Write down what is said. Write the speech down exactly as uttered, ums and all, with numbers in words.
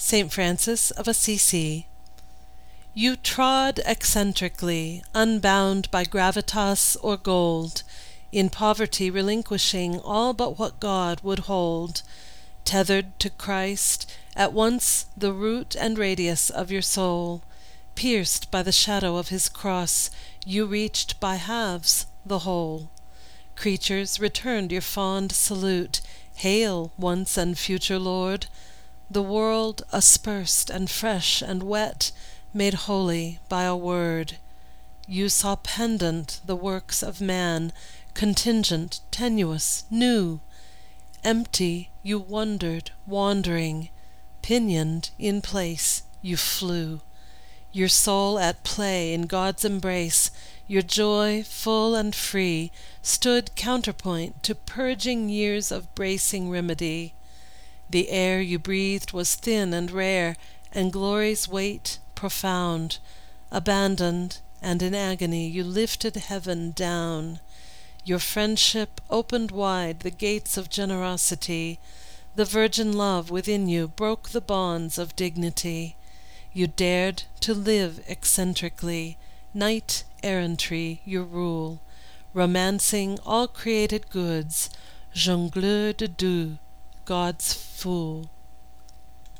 Saint Francis of Assisi. You trod eccentrically, unbound by gravitas or gold, in poverty relinquishing all but what God would hold. Tethered to Christ, at once the root and radius of your soul, pierced by the shadow of his cross, you reached by halves the whole. Creatures returned your fond salute, Hail, once and future Lord! The world aspersed and fresh and wet, made holy by a word. You saw pendant the works of man, contingent, tenuous, new. Empty, you wondered, wandering, pinioned in place, you flew. Your soul at play in God's embrace, your joy full and free, stood counterpoint to purging years of bracing remedy. The air you breathed was thin and rare, and glory's weight profound. Abandoned, and in agony, you lifted heaven down. Your friendship opened wide the gates of generosity. The virgin love within you broke the bonds of dignity. You dared to live eccentrically, knight-errantry your rule, romancing all created goods, jongleur de deux, God's fool.